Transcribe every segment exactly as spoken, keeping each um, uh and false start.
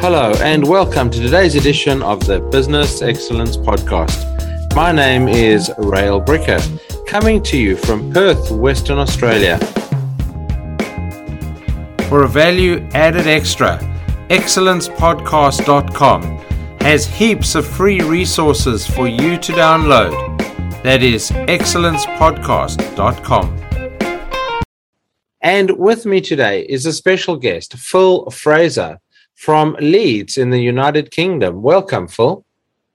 Hello and welcome to today's edition of the Business Excellence Podcast. My name is Rael Bricker, coming to you from Perth, Western Australia. For a value-added extra, excellence podcast dot com has heaps of free resources for you to download. That is excellence podcast dot com. And with me today is a special guest, Phil Fraser, from Leeds in the United Kingdom. Welcome, Phil.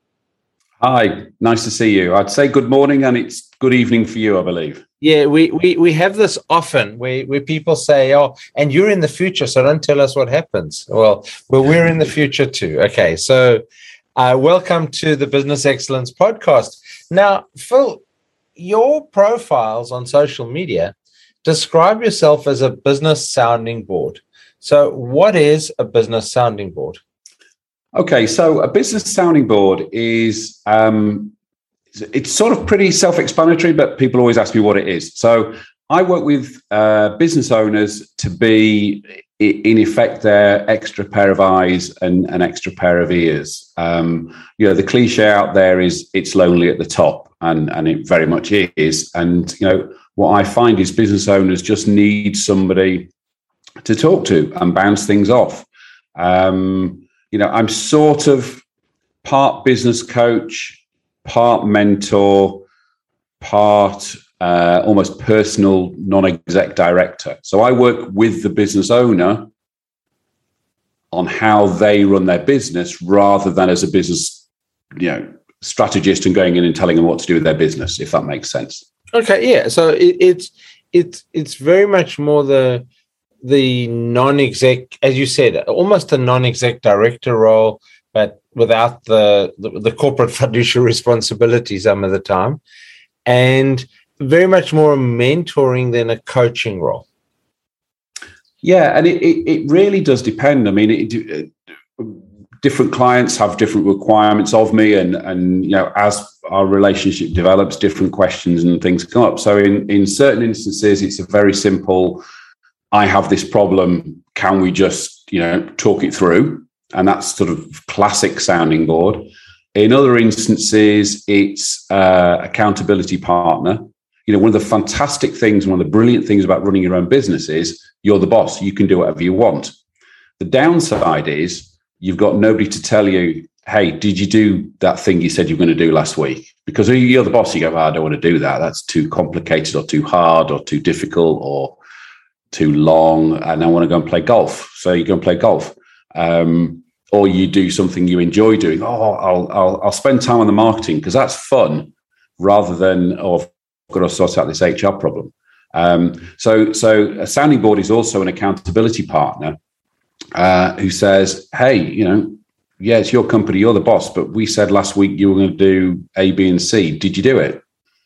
Hi, nice to see you. I'd say good morning and it's good evening for you, I believe. Yeah, we we, we have this often where, where people say, oh, and you're in the future, so don't tell us what happens. Well, well we're in the future too. Okay, so uh, welcome to the Business Excellence Podcast. Now, Phil, your profiles on social media describe yourself as a business sounding board. So what is a business sounding board? Okay, so a business sounding board is, um, it's sort of pretty self-explanatory, but people always ask me what it is. So I work with uh, business owners to be, in effect, their extra pair of eyes and an extra pair of ears. Um, you know, the cliche out there is it's lonely at the top, and, and it very much is. And, you know, what I find is business owners just need somebody to talk to and bounce things off. Um, you know, I'm sort of part business coach, part mentor, part uh, almost personal non-exec director. So I work with the business owner on how they run their business rather than as a business, you know, strategist and going in and telling them what to do with their business, if that makes sense. Okay, yeah. So it, it's it's it's very much more the the non-exec, as you said, almost a non-exec director role, but without the, the, the corporate fiduciary responsibility some of the time, and very much more mentoring than a coaching role. Yeah, and it, it, it really does depend. I mean, it, it, different clients have different requirements of me, and, and you know, as our relationship develops, different questions and things come up. So in, in certain instances, it's a very simple, I have this problem, can we just, you know, talk it through? And that's sort of classic sounding board. In other instances, it's uh, accountability partner. You know, one of the fantastic things, one of the brilliant things about running your own business is you're the boss. You can do whatever you want. The downside is you've got nobody to tell you, hey, did you do that thing you said you were going to do last week? Because you're the boss. You go, oh, I don't want to do that. That's too complicated or too hard or too difficult or too long, and I want to go and play golf. So you go and play golf, um, or you do something you enjoy doing. Oh, I'll I'll, I'll spend time on the marketing because that's fun, rather than oh, I've got to sort out this H R problem. Um, so so a sounding board is also an accountability partner uh, who says, hey, you know, yeah, it's your company, you're the boss, but we said last week you were going to do A, B, and C. Did you do it?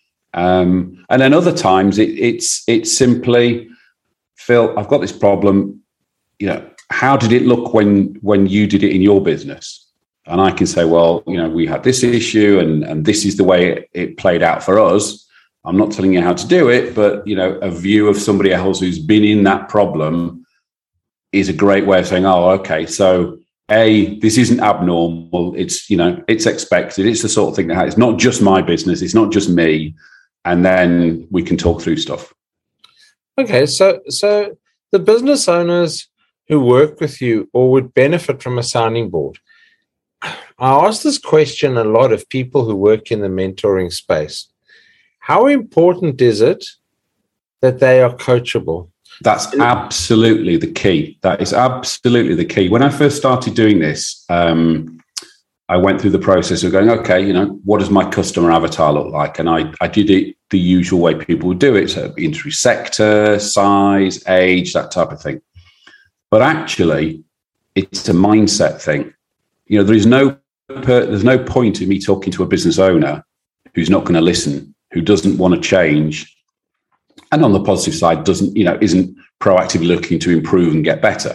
Um, and then other times it, it's it's simply, Phil, I've got this problem. You know, how did it look when when you did it in your business? And I can say, well, you know, we had this issue, and and this is the way it, it played out for us. I'm not telling you how to do it, but you know, a view of somebody else who's been in that problem is a great way of saying, oh, okay, so A, this isn't abnormal. It's, you know, it's expected. It's the sort of thing that it's not just my business. It's not just me. And then we can talk through stuff. Okay, so so the business owners who work with you or would benefit from a sounding board, I ask this question a lot of people who work in the mentoring space. How important is it that they are coachable? That's absolutely the key. That is absolutely the key. When I first started doing this, um, I went through the process of going, okay, you know, what does my customer avatar look like? And I, I did it the usual way people would do it. So industry sector, size, age, that type of thing. But actually, it's a mindset thing. You know, there is no, there's no point in me talking to a business owner who's not going to listen, who doesn't want to change. And on the positive side, doesn't, you know, isn't proactively looking to improve and get better.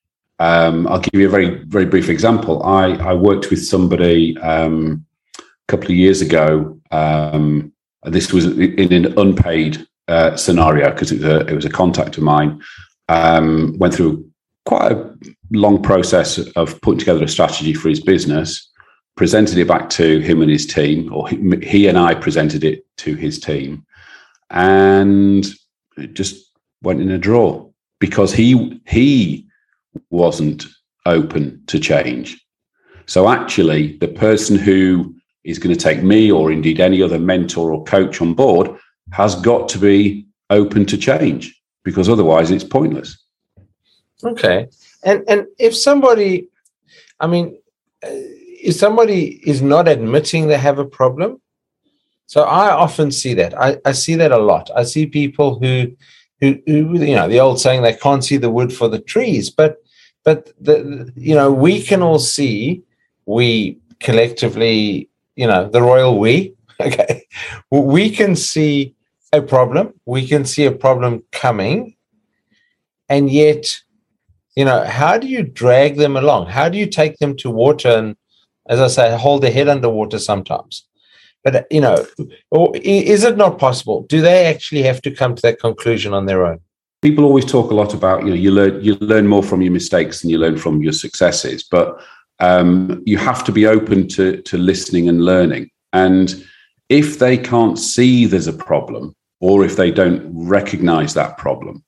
Um, I'll give you a very, very brief example. I, I worked with somebody um, a couple of years ago. Um, this was in an unpaid uh, scenario because it was a, it was a contact of mine. Um, went through quite a long process of putting together a strategy for his business, presented it back to him and his team, or he, he and I presented it to his team, and it just went in a drawer because he he wasn't open to change. So actually, the person who is going to take me, or indeed any other mentor or coach on board, has got to be open to change, because otherwise it's pointless. Okay. And and if somebody, I mean, if somebody is not admitting they have a problem, so I often see that. I, I see that a lot. I see people who, who, who, you know, the old saying, they can't see the wood for the trees, but, but the, you know, we can all see, we collectively, you know, the royal we, okay, we can see a problem. We can see a problem coming, and yet, you know, how do you drag them along? How do you take them to water and, as I say, hold their head underwater sometimes? But, you know, or is it not possible? Do they actually have to come to that conclusion on their own? People always talk a lot about, you know, you learn you learn more from your mistakes than you learn from your successes. But um, you have to be open to, to listening and learning. And if they can't see there's a problem, or if they don't recognize that problem,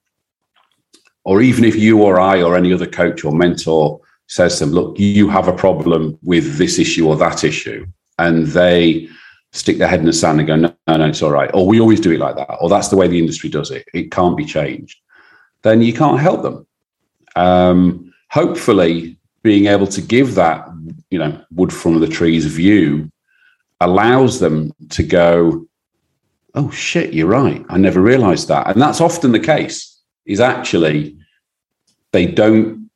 or even if you or I or any other coach or mentor says to them, look, you have a problem with this issue or that issue, and they stick their head in the sand and go, no, no, no, it's all right, or we always do it like that, or that's the way the industry does it, it can't be changed, then you can't help them. Um, hopefully, being able to give that, you know, wood from the trees view allows them to go, oh, shit, you're right. I never realized that. And that's often the case, is actually they don't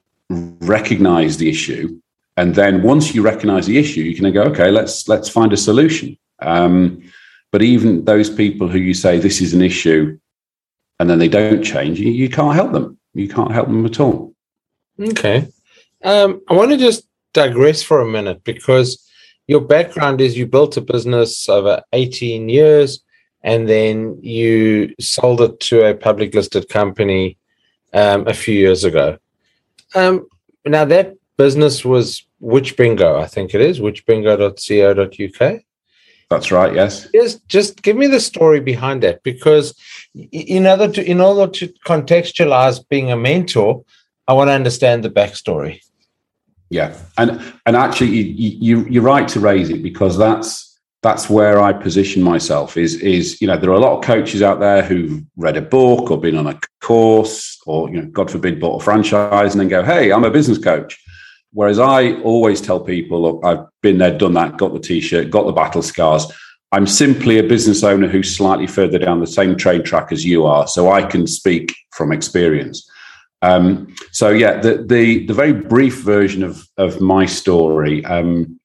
recognize the issue. And then once you recognize the issue, you can then go, okay, let's let's find a solution. Um, but even those people who you say this is an issue and then they don't change, you, you can't help them. You can't help them at all. Okay. Um, I want to just digress for a minute, because your background is you built a business over eighteen years, and then you sold it to a public listed company um, a few years ago. Um, now, that business was Which Bingo, I think it is, which bingo dot co dot uk. That's right, yes. Yes, just give me the story behind that, because in order to, in order to contextualize being a mentor, I want to understand the backstory. Yeah, and and actually, you, you you're right to raise it, because that's that's where I position myself. Is is you know, there are a lot of coaches out there who've read a book or been on a course, or, you know, God forbid, bought a franchise and then go, hey, I'm a business coach. Whereas I always tell people, look, I've been there, done that, got the T-shirt, got the battle scars. I'm simply a business owner who's slightly further down the same train track as you are, so I can speak from experience. Um, so yeah, the, the the very brief version of of my story. Um,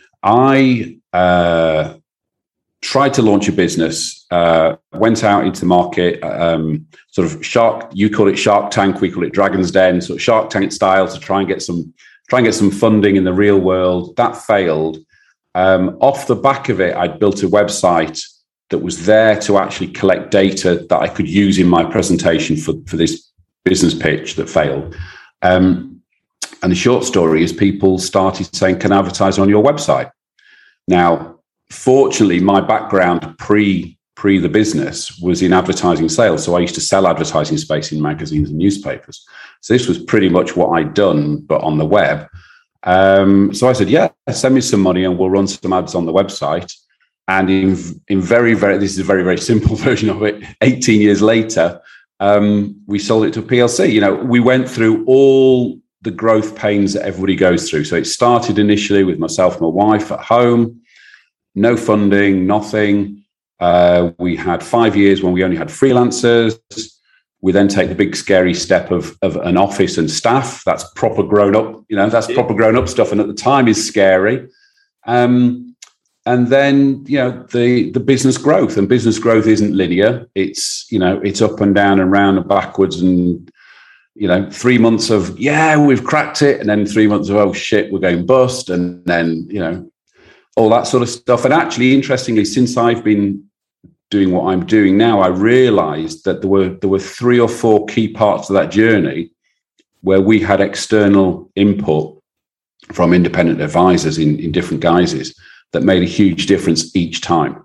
I uh, tried to launch a business, uh, went out into the market, um, sort of shark. You call it Shark Tank, we call it Dragon's Den, sort of Shark Tank style, to try and get some try and get some funding in the real world. That failed. Um, off the back of it, I'd built a website that was there to actually collect data that I could use in my presentation for for this business pitch that failed. Um, and the short story is, people started saying, can I advertise on your website? Now, fortunately, my background pre, pre the business was in advertising sales. So I used to sell advertising space in magazines and newspapers. So this was pretty much what I'd done, but on the web. Um, so I said, yeah, send me some money and we'll run some ads on the website. And in, in very, very, this is a very, very simple version of it, eighteen years later, Um, we sold it to a P L C. You know, we went through all the growth pains that everybody goes through. So it started initially with myself and my wife at home, no funding, nothing. Uh, we had five years when we only had freelancers. We then take the big scary step of, of an office and staff. That's proper grown up, you know, that's proper grown up stuff. And at the time is scary. Um, And then, you know, the, the business growth, and business growth isn't linear. It's, you know, it's up and down and round and backwards, and, you know, three months of, yeah, we've cracked it. And then three months of, oh shit, we're going bust. And then, you know, all that sort of stuff. And actually, interestingly, since I've been doing what I'm doing now, I realized that there were, there were three or four key parts of that journey where we had external input from independent advisors in, in different guises that made a huge difference each time.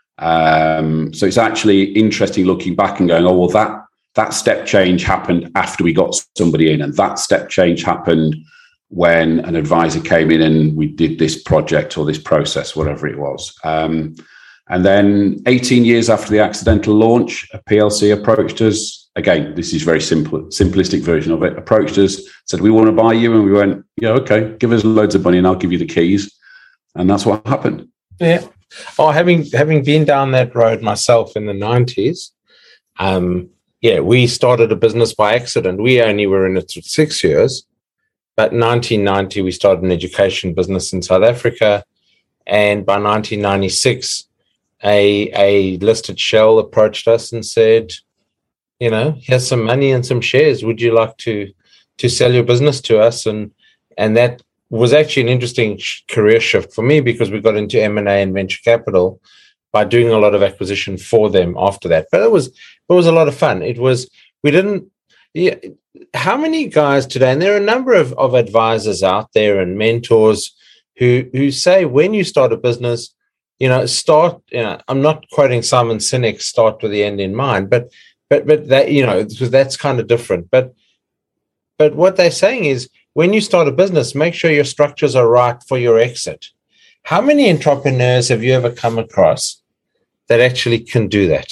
Um, so it's actually interesting looking back and going, oh, well, that that step change happened after we got somebody in, and that step change happened when an advisor came in and we did this project or this process, whatever it was. Um, and then eighteen years after the accidental launch, a P L C approached us. Again, this is very simple, simplistic version of it. Approached us, said, we want to buy you. And we went, yeah, okay, give us loads of money and I'll give you the keys. And that's what happened. Yeah. Oh, having having been down that road myself in the nineties, um, yeah, we started a business by accident. We only were in it for six years. But nineteen ninety, we started an education business in South Africa. And by nineteen ninety-six, a, a listed Shell approached us and said, you know, here's some money and some shares. Would you like to to sell your business to us? And and that was actually an interesting sh- career shift for me, because we got into M and A and venture capital by doing a lot of acquisition for them after that. But it was it was a lot of fun. It was, we didn't, yeah, how many guys today, and there are a number of, of advisors out there and mentors who who say when you start a business, you know, start, you know, I'm not quoting Simon Sinek, start with the end in mind, but but but that, you know, because that's kind of different. But but what they're saying is, when you start a business, make sure your structures are right for your exit. How many entrepreneurs have you ever come across that actually can do that?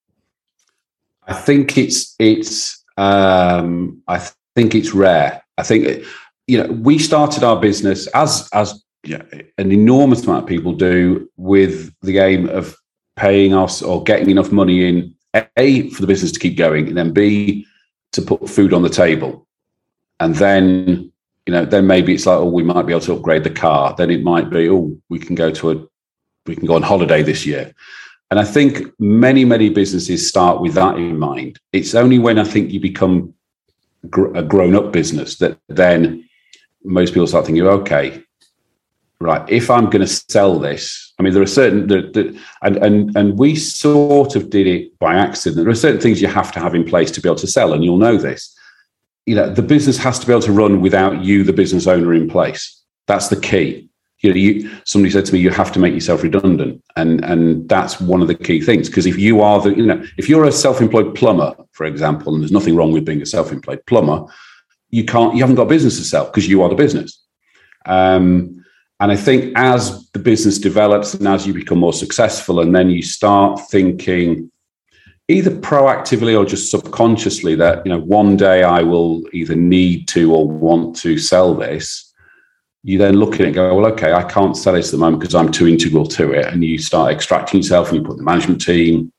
I think it's it's um, I th- think it's rare. I think, you know, we started our business as as you know, an enormous amount of people do, with the aim of paying us or getting enough money in, A, for the business to keep going, and then B, to put food on the table. And then, you know, then maybe it's like, oh, we might be able to upgrade the car. Then it might be, oh, we can go to a, we can go on holiday this year. And I think many, many businesses start with that in mind. It's only when I think you become gr- a grown-up business that then most people start thinking, okay, right, if I'm going to sell this, I mean, there are certain, there, there, and, and, and we sort of did it by accident. There are certain things you have to have in place to be able to sell, and you'll know this. You know, the business has to be able to run without you, the business owner, in place. That's the key. You know, you, somebody said to me, you have to make yourself redundant. And, and that's one of the key things. Because if you are the, you know, if you're a self-employed plumber, for example, and there's nothing wrong with being a self-employed plumber, you can't, you haven't got business to sell because you are the business. Um, and I think as the business develops and as you become more successful, and then you start thinking, either proactively or just subconsciously, that, you know, one day I will either need to or want to sell this, you then look at it and go, well, okay, I can't sell it at the moment because I'm too integral to it. And you start extracting yourself, and you put the management team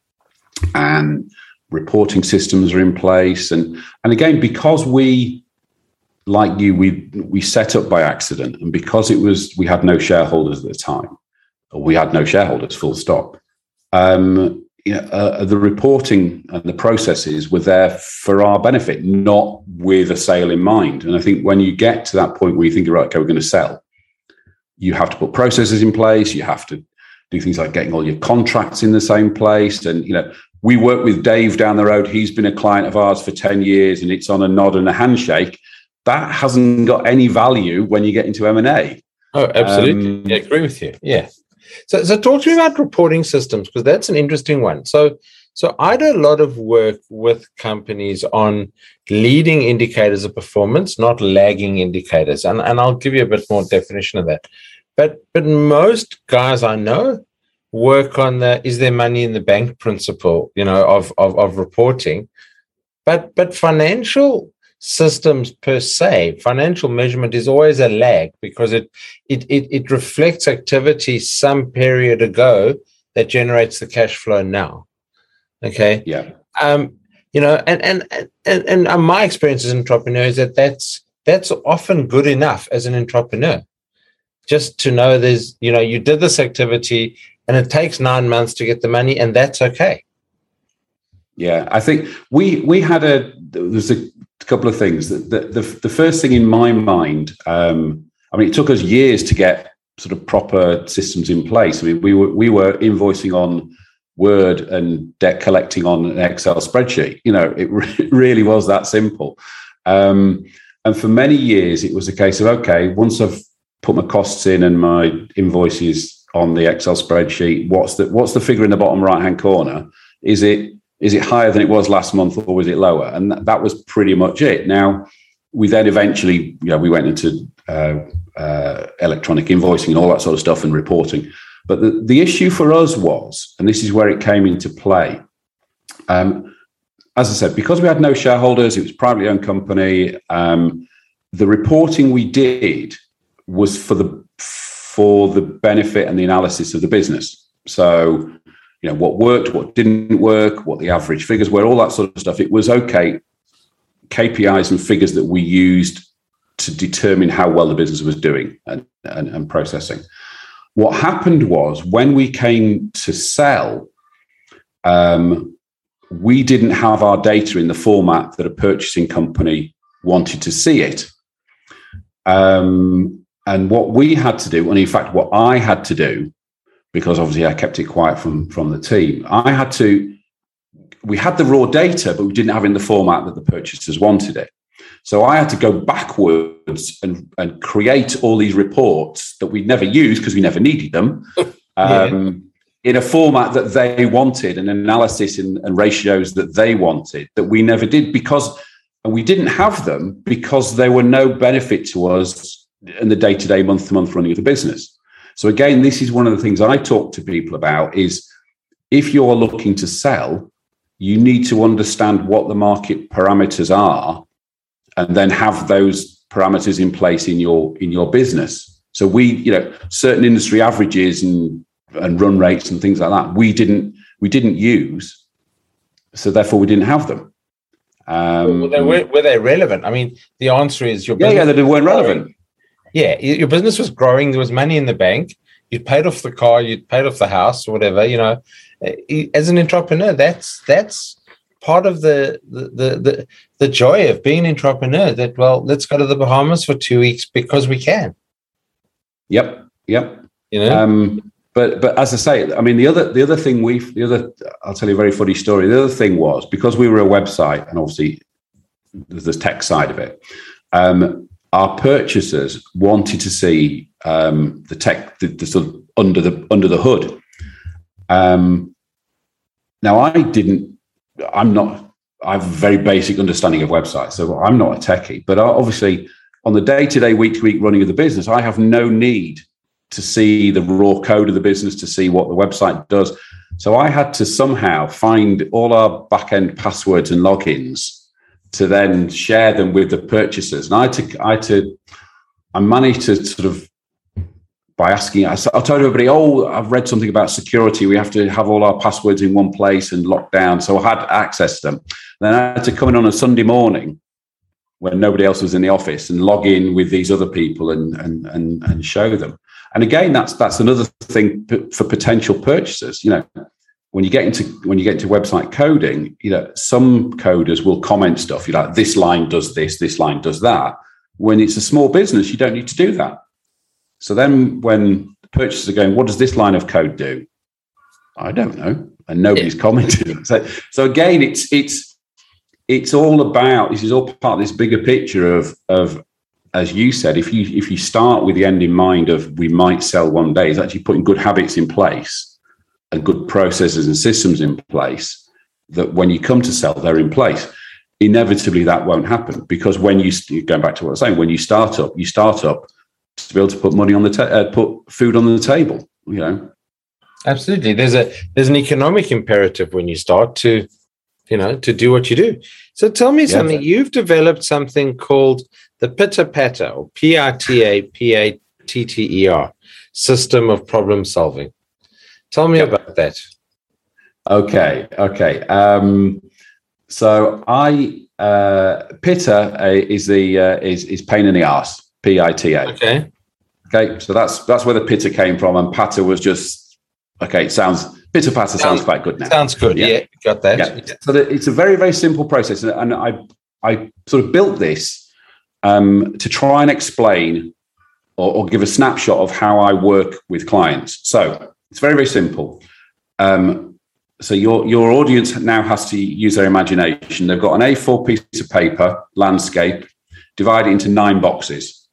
and reporting systems are in place. And, and again, because we, like you, we, we set up by accident, and because it was, we had no shareholders at the time, or we had no shareholders, full stop. Um, You know, uh, the reporting and the processes were there for our benefit, not with a sale in mind. And I think when you get to that point where you think, right, okay, we're going to sell, you have to put processes in place. You have to do things like getting all your contracts in the same place. And, you know, we work with Dave down the road. He's been a client of ours for ten years, and it's on a nod and a handshake. That hasn't got any value when you get into M and A. Oh, absolutely. Um, yeah, I agree with you. Yeah. So, so talk to me about reporting systems, because that's an interesting one. So, so I do a lot of work with companies on leading indicators of performance, not lagging indicators, and and I'll give you a bit more definition of that. But but most guys I know work on the is there money in the bank principle, you know, of of, of reporting. But but financial systems per se, financial measurement is always a lag, because it, it it it reflects activity some period ago that generates the cash flow now. Okay. Yeah. Um. You know, and and and and, and my experience as an entrepreneur is that that's that's often good enough as an entrepreneur, just to know there's, you know, you did this activity and it takes nine months to get the money, and that's okay. Yeah, I think we we had a there's a couple of things. The, the, the first thing in my mind, um, I mean, it took us years to get sort of proper systems in place. I mean, we were we were invoicing on Word and debt collecting on an Excel spreadsheet. You know, it re- really was that simple. Um, and for many years, it was a case of, okay, once I've put my costs in and my invoices on the Excel spreadsheet, what's the what's the figure in the bottom right-hand corner? Is it is it higher than it was last month, or was it lower? And that, that was pretty much it. Now, we then eventually, you know, we went into uh, uh, electronic invoicing and all that sort of stuff and reporting. But the, the issue for us was, and this is where it came into play, um, as I said, because we had no shareholders, it was a privately owned company, um, the reporting we did was for the for the benefit and the analysis of the business. So, you know, what worked, what didn't work, what the average figures were, all that sort of stuff. It was okay, K P Is and figures that we used to determine how well the business was doing and, and, and processing. What happened was when we came to sell, um, we didn't have our data in the format that a purchasing company wanted to see it. Um, and what we had to do, and in fact, what I had to do, because obviously I kept it quiet from, from the team, I had to, we had the raw data, but we didn't have it in the format that the purchasers wanted it. So I had to go backwards and, and create all these reports that we'd never used because we never needed them, um, yeah. in a format that they wanted, and analysis and, and ratios that they wanted that we never did, because, and we didn't have them because there were no benefit to us in the day-to-day, month-to-month running of the business. So again, this is one of the things I talk to people about is if you're looking to sell, you need to understand what the market parameters are and then have those parameters in place in your in your business. So we, you know, certain industry averages and and run rates and things like that, we didn't we didn't use, so therefore we didn't have them. Um, well, they were, were they relevant? I mean, the answer is your yeah, business yeah, they weren't relevant. Yeah, your business was growing. There was money in the bank. You'd paid off the car. You'd paid off the house, or whatever. You know, as an entrepreneur, that's that's part of the the the the, the joy of being an entrepreneur. That, well, let's go to the Bahamas for two weeks because we can. Yep, yep. You know. Um, but but as I say, I mean, the other the other thing we the other I'll tell you a very funny story. The other thing was, because we were a website, and obviously there's the tech side of it. Um, Our purchasers wanted to see um, the tech, the, the sort of under the under the hood. Um, now, I didn't. I'm not. I have a very basic understanding of websites, so I'm not a techie. But obviously, on the day-to-day, week-to-week running of the business, I have no need to see the raw code of the business, to see what the website does. So I had to somehow find all our back-end passwords and logins to then share them with the purchasers. And I had to, I had to, I managed to sort of, by asking, I, I told everybody, oh, I've read something about security. We have to have all our passwords in one place and locked down. So I had access to them. Then I had to come in on a Sunday morning when nobody else was in the office and log in with these other people and, and, and, and show them. And again, that's, that's another thing for potential purchasers. You know, When you get into when you get into website coding, you know, some coders will comment stuff. You're like, this line does this, this line does that. When it's a small business, you don't need to do that. So then when the purchasers are going, what does this line of code do? I don't know. And nobody's commented. So, so again, it's it's it's all about, this is all part of this bigger picture of of, as you said, if you if you start with the end in mind of we might sell one day, it's actually putting good habits in place and good processes and systems in place that when you come to sell, they're in place. Inevitably, that won't happen, because when you, going back to what I was saying, when you start up, you start up to be able to put money on the, ta- uh, put food on the table, you know. Absolutely. There's a, there's an economic imperative when you start to, you know, to do what you do. So tell me yeah, something, you've developed something called the Pitter Patter, or P I T A P A T T E R, system of problem solving. Tell me about that. Okay, okay. Um, so I uh, Pitter uh, is the uh, is is pain in the arse. P I T A. Okay. Okay. So that's that's where the Pitter came from, and patter was just okay. It sounds pitter patter sounds, sounds quite good now. Sounds good. Yeah, yeah got that. Yeah. So the, it's a very very simple process, and I I sort of built this um, to try and explain or, or give a snapshot of how I work with clients. So. It's very, very simple. Um, so your, your audience now has to use their imagination. They've got an A four piece of paper, landscape. divide it into nine boxes.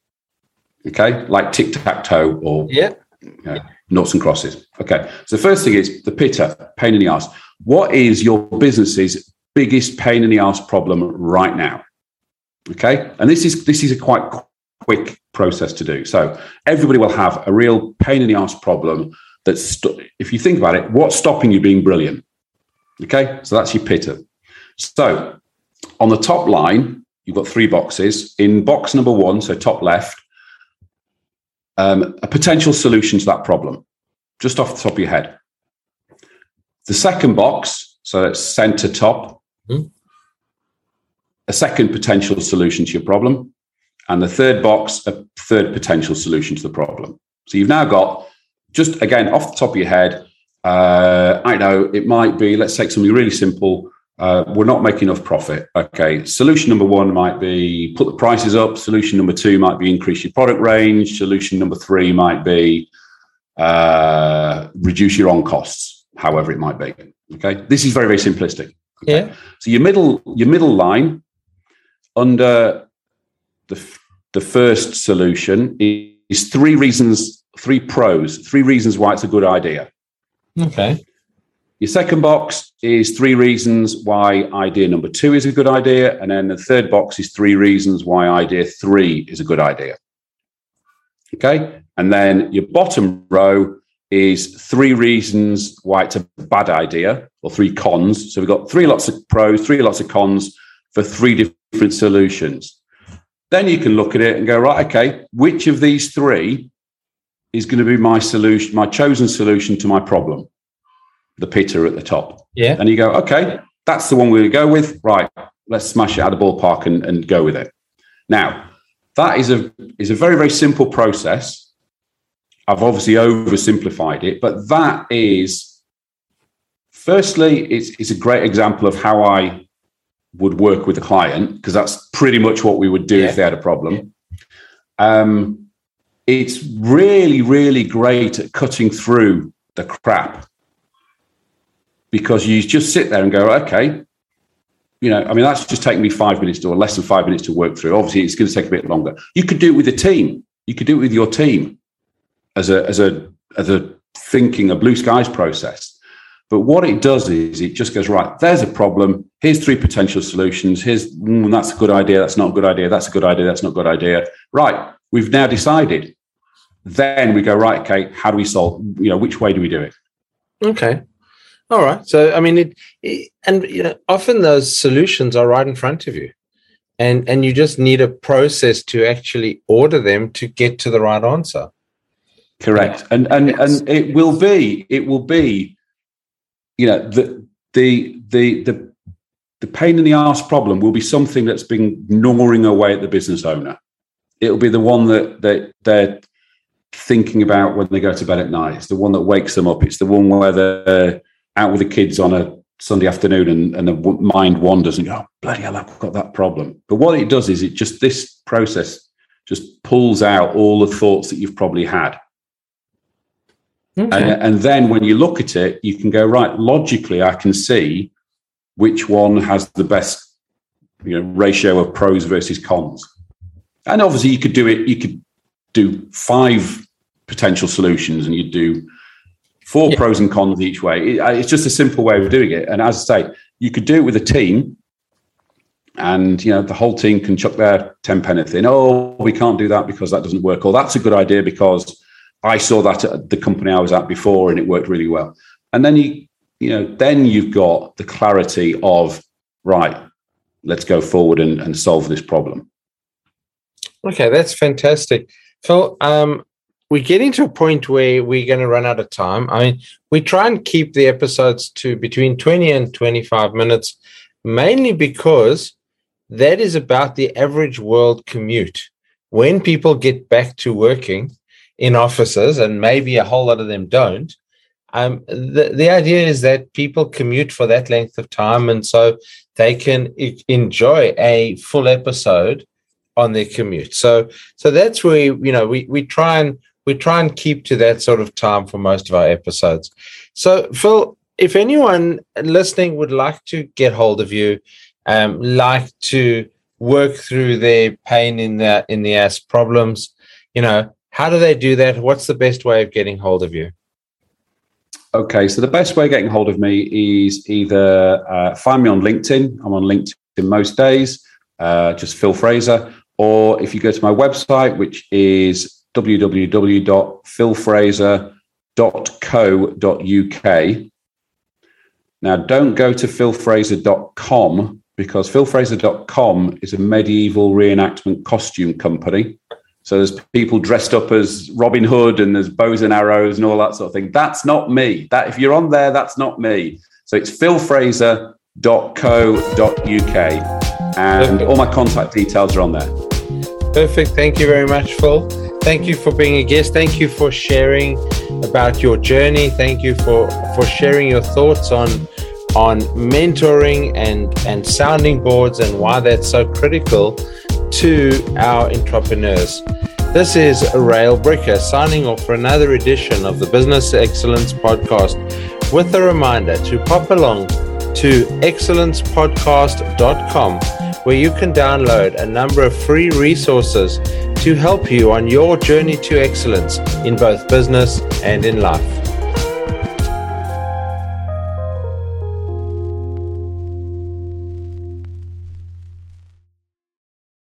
Okay, like tic-tac-toe or yeah. you know, noughts and crosses. Okay, so the first thing is the pitter, pain in the arse. What is your business's biggest pain in the arse problem right now? Okay, and this is this is a quite quick process to do. So everybody will have a real pain in the arse problem. That's st- if you think about it, what's stopping you being brilliant? Okay, so that's your pitter. So on the top line, you've got three boxes. In box number one, so top left, um, a potential solution to that problem, just off the top of your head. The second box, so it's center top, mm-hmm. a second potential solution to your problem. And the third box, a third potential solution to the problem. So you've now got, just again, off the top of your head, uh, I know it might be, let's take something really simple. Uh, we're not making enough profit. Okay. Solution number one might be put the prices up. Solution number two might be increase your product range. Solution number three might be uh, reduce your on costs, however it might be. Okay. This is very, very simplistic. Okay? Yeah. So your middle, your middle line under the, the first solution is, is three reasons, three pros, three reasons why it's a good idea. Okay. Your second box is three reasons why idea number two is a good idea. And then the third box is three reasons why idea three is a good idea. Okay. And then your bottom row is three reasons why it's a bad idea, or three cons. So we've got three lots of pros, three lots of cons for three different solutions. Then you can look at it and go, right, okay, which of these three is going to be my solution, my chosen solution to my problem? The pitter at the top. Yeah. And you go, okay, that's the one we're going to go with. Right. Let's smash it out of the ballpark and, and go with it. Now, that is a is a very, very simple process. I've obviously oversimplified it, but that is, firstly, it's, it's a great example of how I would work with a client, because that's pretty much what we would do yeah. if they had a problem. Um, it's really, really great at cutting through the crap, because you just sit there and go, okay, you know, I mean, that's just taking me five minutes to, or less than five minutes to work through. Obviously, it's going to take a bit longer. You could do it with a team. You could do it with your team as a as a as a thinking, a blue skies process. But what it does is it just goes, right, there's a problem. Here's three potential solutions. Here's, mm, that's a good idea. That's not a good idea. That's a good idea. That's not a good idea. Right. We've now decided. Then we go, right, okay, how do we solve, you know, which way do we do it? Okay. All right. So, I mean, it, it and you know, often those solutions are right in front of you, and and you just need a process to actually order them to get to the right answer. Correct. And and yes. and it will be it will be, you know, the the the the the pain in the arse problem will be something that's been gnawing away at the business owner. It'll be the one that that they're thinking about when they go to bed at night. It's the one that wakes them up. It's the one where they're out with the kids on a Sunday afternoon and, and the mind wanders and go, oh, bloody hell, I've got that problem. But what it does is it just, this process just pulls out all the thoughts that you've probably had. Okay. And, and then when you look at it, you can go, right, logically, I can see which one has the best, you know, ratio of pros versus cons. And obviously you could do it, you could do five potential solutions and you'd do four yeah. pros and cons each way. It, it's just a simple way of doing it. And as I say, you could do it with a team, and you know the whole team can chuck their ten penneth in. Oh, we can't do that because that doesn't work. Or that's a good idea because I saw that at the company I was at before and it worked really well. And then you, you know, then you've got the clarity of, right, let's go forward and, and solve this problem. Okay, that's fantastic. Phil, um, we're getting to a point where we're going to run out of time. I mean, we try and keep the episodes to between twenty and twenty-five minutes, mainly because that is about the average world commute. When people get back to working in offices, and maybe a whole lot of them don't, um, the, the idea is that people commute for that length of time, and so they can e- enjoy a full episode on their commute. So, so that's where, you know, we we try and we try and keep to that sort of time for most of our episodes. So, Phil, if anyone listening would like to get hold of you, um, like to work through their pain in the in the ass problems, you know, how do they do that? What's the best way of getting hold of you? Okay, so the best way of getting hold of me is either uh, find me on LinkedIn. I'm on LinkedIn most days, uh, just Phil Fraser. Or if you go to my website, which is w w w dot phil fraser dot co dot u k. Now, don't go to phil fraser dot com, because phil fraser dot com is a medieval reenactment costume company. So there's people dressed up as Robin Hood and there's bows and arrows and all that sort of thing. That's not me. That if you're on there, that's not me. So it's phil fraser dot co dot u k, and Perfect. All my contact details are on there. Perfect. Thank you very much, Phil. Thank you for being a guest. Thank you for sharing about your journey. Thank you for, for sharing your thoughts on on mentoring and, and sounding boards and why that's so critical to our entrepreneurs. This is Rael Bricker signing off for another edition of the Business Excellence Podcast, with a reminder to pop along to excellence podcast dot com, where you can download a number of free resources to help you on your journey to excellence in both business and in life.